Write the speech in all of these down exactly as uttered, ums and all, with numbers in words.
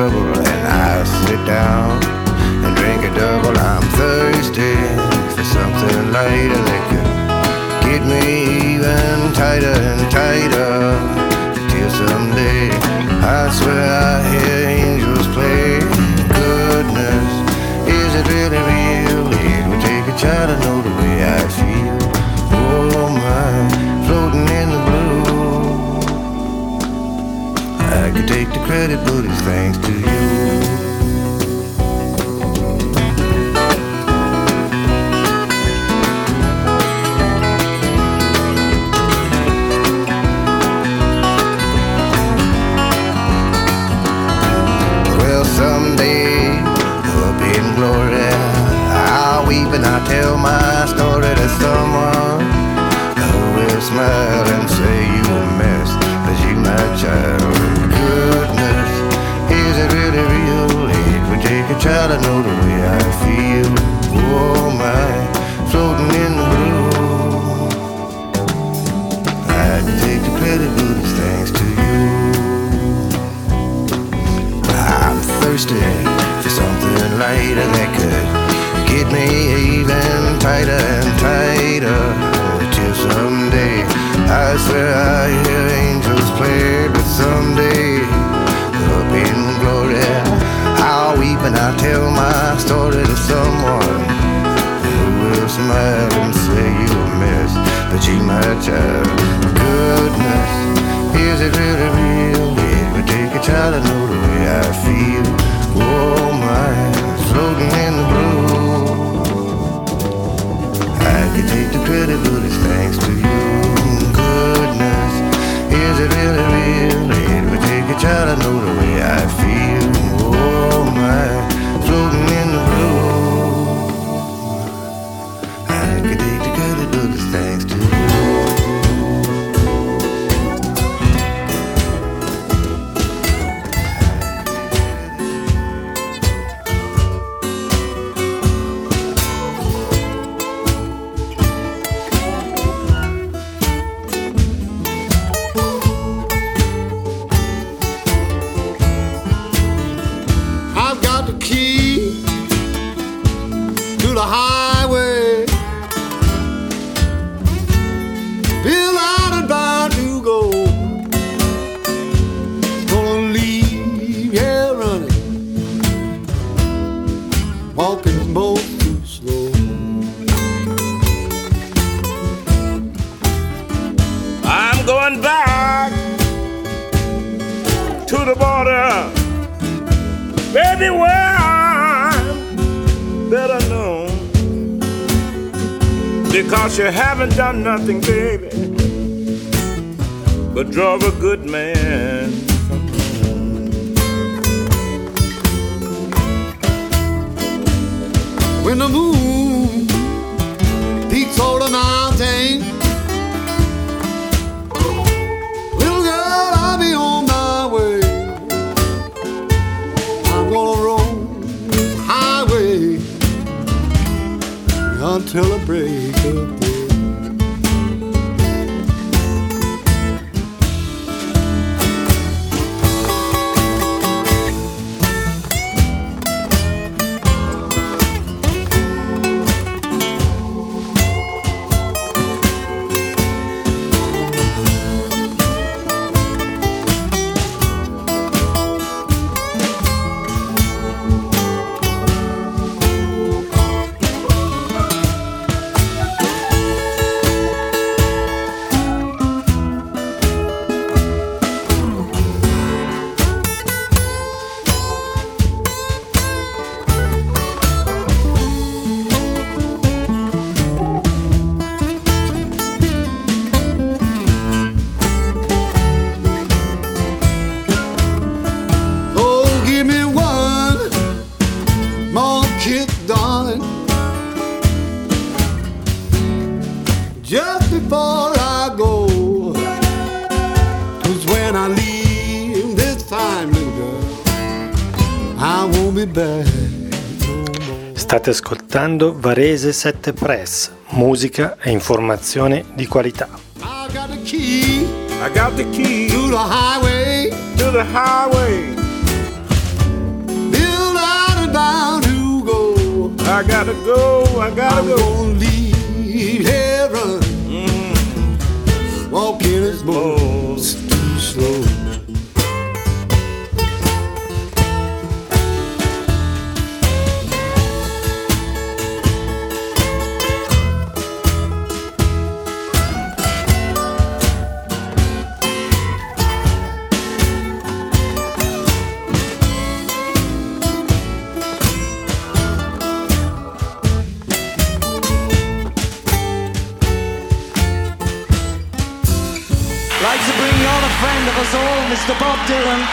trouble and I sit down and drink a double. I'm thirsty for something lighter that could get me even tighter and tighter till someday I swear I hear angels play. Goodness, is it really real? It would take a child to know the way I feel. Oh my, floating in the blue. I could take the credit, but it's thanks to you. Someday, up in glory, I'll weep and I'll tell my story to someone who will smile and say you a mess, but you my child. Goodness, is it really real? It would take a child to know the way I feel. Oh my, floating in the blue. I can take the credit, but it's thanks to you. Thirsty for something lighter that could get me even tighter and tighter till someday I swear I hear angels play. But someday up in glory I'll weep and I'll tell my story to someone who will smile and say you a mess, but you my child. Goodness, is it really real? It would take a child to know the way I feel. Oh my, floating in the blue. I could take the credit, but it's thanks to you. Goodness, is it really real? It would take a child to know the way I feel. Oh my, floating in the blue. I could take the credit, but it's thanks to you. Because you haven't done nothing, baby, but drove a good man from home. When the moon peaks over the mountain, little girl, I'll be on my way. I'm gonna roll this highway until the break of day. Just before I go, 'cause when I leave this time, little girl, I won't be back no more. State ascoltando Varese sette Press, musica e informazione di qualità. I got the key, I got the key to the highway, to the highway. I gotta go, I gotta I'm go. gonna leave heaven, Mm, walking his bones too slow. Like to bring on a friend of us all, Mister Bob Dylan.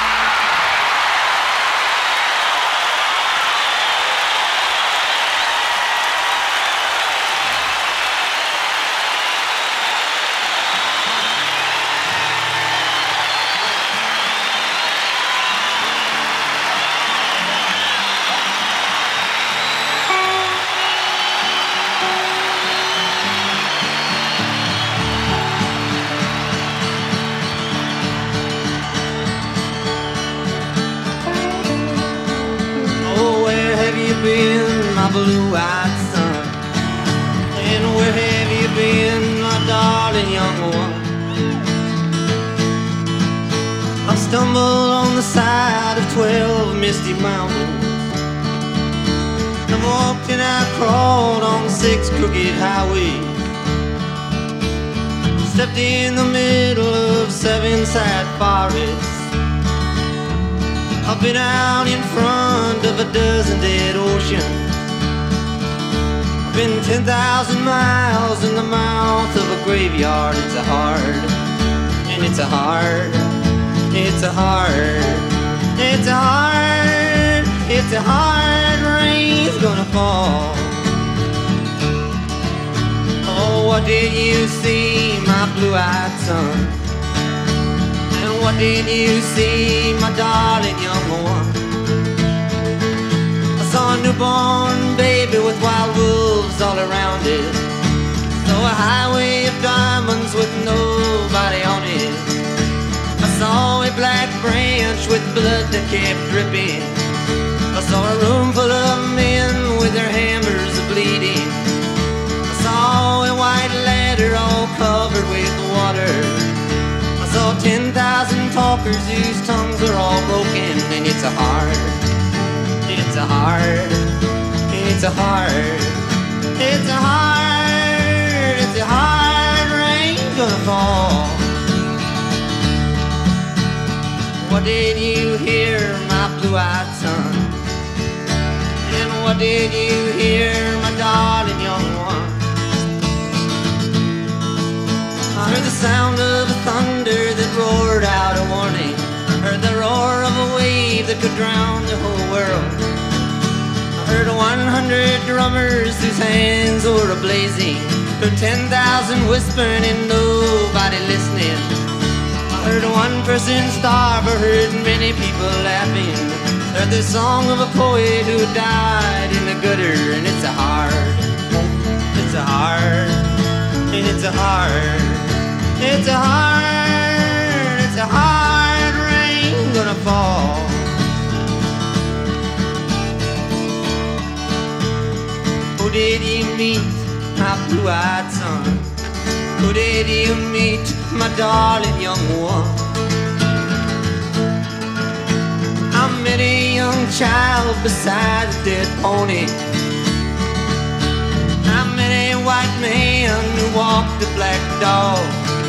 Oh, where have you been, my blue-eyed son? And where have you been, my darling young one? I stumbled on the side of twelve misty mountains. I've walked and I crawled on six crooked highways. Stepped in the middle of seven sad forests. I've been out in front of a dozen dead oceans. I've been ten thousand miles in the mouth of a graveyard. It's a hard, and it's a hard, it's a hard, it's a hard, it's a hard rain's gonna fall. Oh, what did you see, my blue-eyed son? And what did you see, my darling young one? I saw a newborn baby with wild wolves all around it. Saw a highway of diamonds with nobody on it. I saw a black branch with blood that kept dripping. I saw a room full of men with their hammers bleeding. I saw a white ladder all covered with water. I saw ten thousand talkers whose tongues are all broken. And it's a hard, it's a hard, it's a hard, it's a hard, it's a hard rain gonna fall. What did you hear, my blue-eyed son? And what did you hear, my darling young one? I heard the sound of thunder that roared out a warning. Heard the roar of a wave that could drown the whole world. I heard one hundred drummers whose hands were a-blazing. Heard ten thousand whispering and nobody listening. I heard one person starve, I heard many people laughing. Heard the song of a poet who died in the gutter. And it's a hard, it's a hard, and it's a hard, it's a hard, it's a hard rain gonna fall. Who did you meet, my blue-eyed son? Who did you meet, my darling young one? I met a young child beside a dead pony. I met a white man who walked a black dog.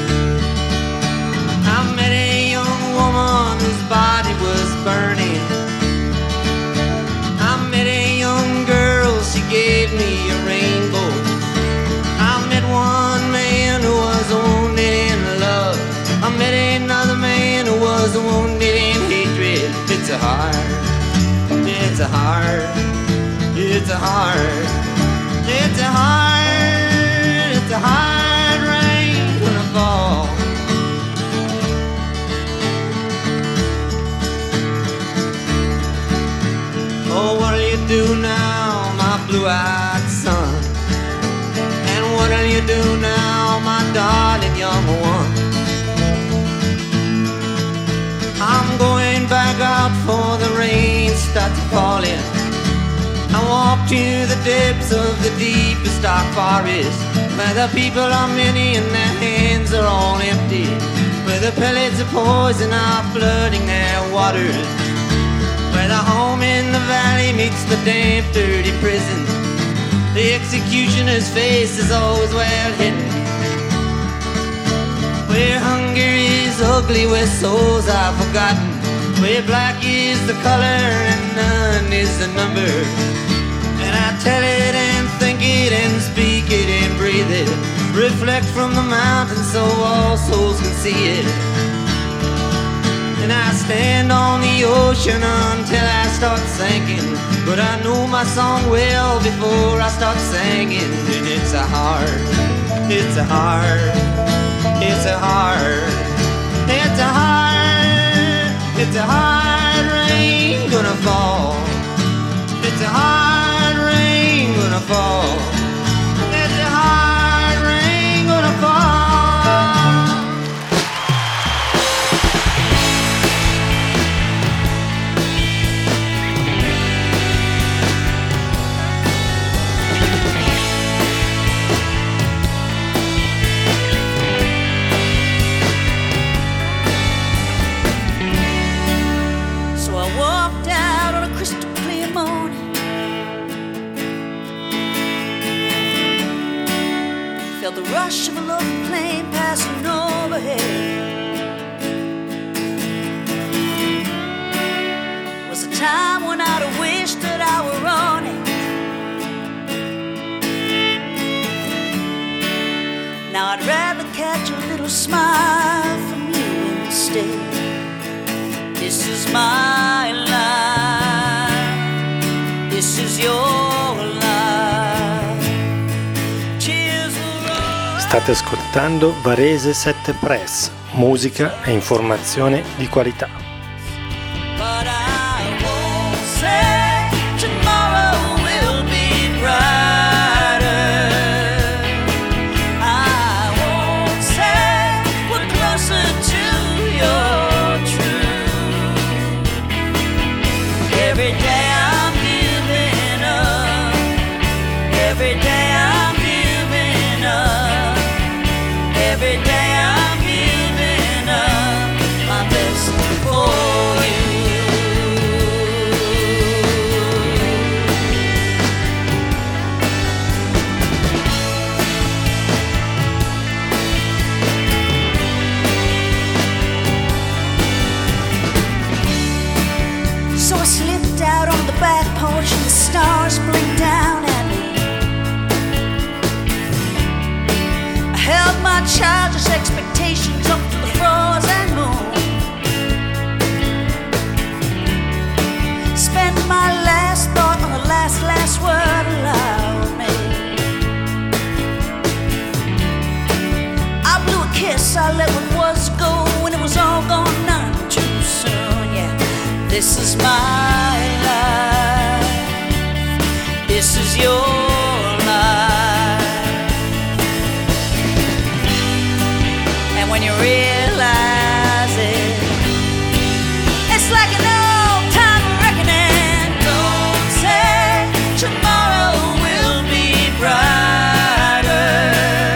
I met a young woman whose body was burning. I met a young girl, she gave me a rainbow. I met one man who was wounded in love. I met another man who was wounded in hatred. It's a hard, it's a hard, it's a hard, it's a hard, it's a hard rain gonna fall. Oh, what'll you do now, my blue-eyed son? And what'll you do now, my darling young one? I'm going back out for the rain starts falling. I walk to the depths of the deepest dark forest, where the people are many and their hands are all empty, where the pellets of poison are flooding their waters, where the home in the valley meets the damp, dirty prison. The executioner's face is always well hidden, where hunger is ugly, where souls are forgotten, where black is the color and none is the number. And I tell it and think it and speak it and breathe it, reflect from the mountain so all souls can see it. And I stand on the ocean until I start sinking, but I know my song well before I start singing. And it's a hard, it's a hard, it's a hard, it's a hard, it's a hard rain gonna fall. It's a hard rain gonna fall. It's a hard rain gonna fall. The rush of a lovely plane passing overhead was a time when I'd have wished that I were on it. Now I'd rather catch a little smile from you instead. This is my life, this is your life. State ascoltando Varese sette Press, musica e informazione di qualità. But I won't say tomorrow will be brighter. I won't say we're closer to your truth. Every day I'm giving up. Every day I'm giving up. Every day I'm giving up my best for you. So I slipped out on the back porch and the stars blinked down at me. I held my childish expectations up to the frozen moon. Spent my last thought on the last, last word aloud made. I blew a kiss, I let what was go, and it was all gone none too soon, yeah. This is my life, this is your life. And when you realize it, it's like an old time reckoning. Don't say tomorrow will be brighter,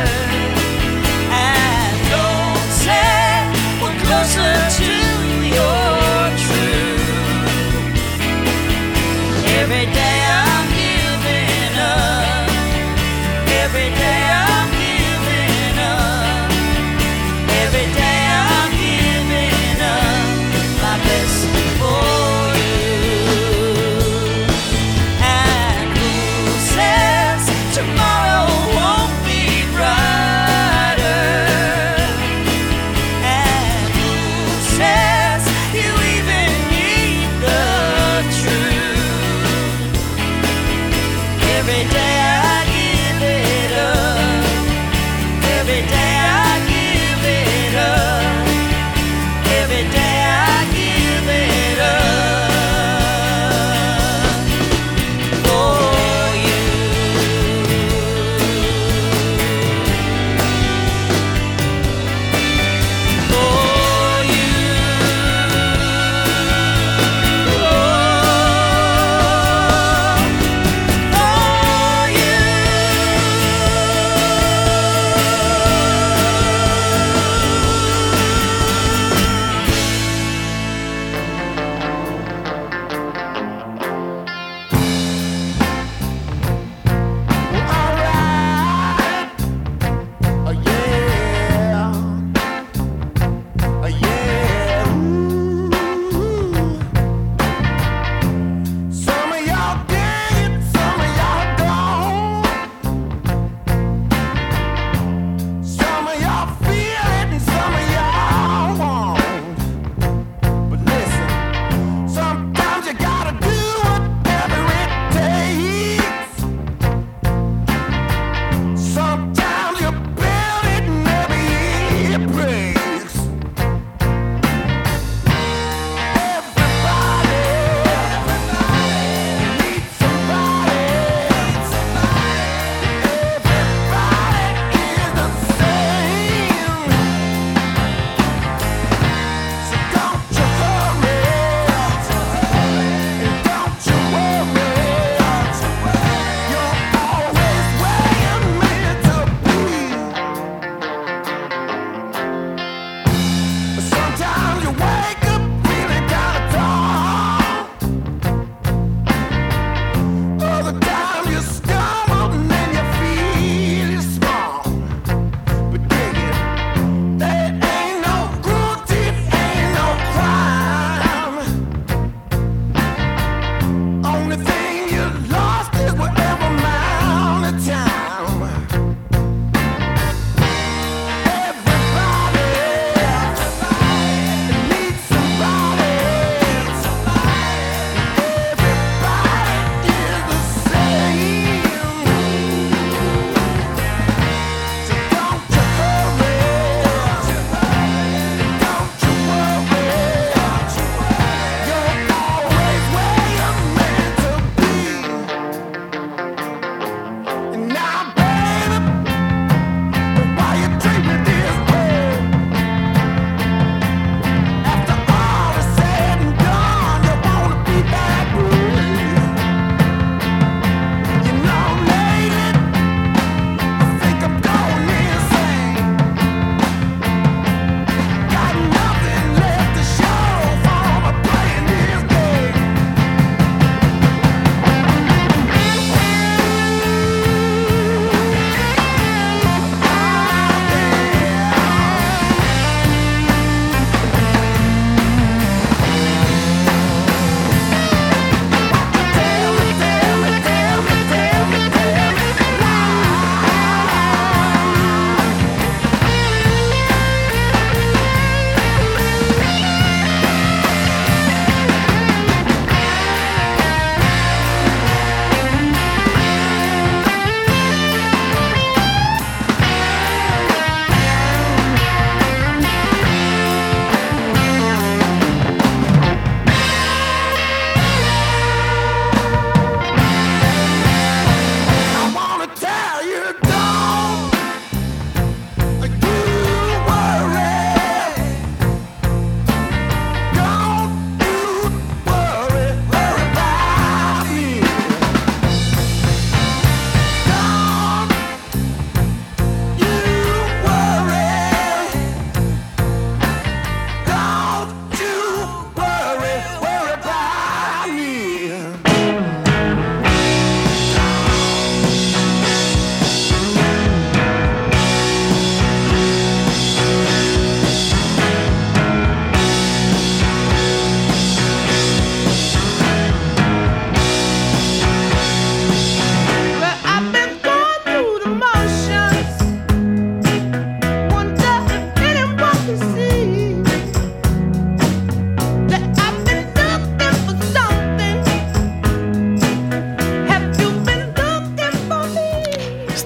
and don't say we're closer to your truth.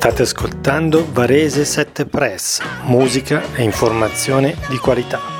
State ascoltando Varese sette Press, musica e informazione di qualità.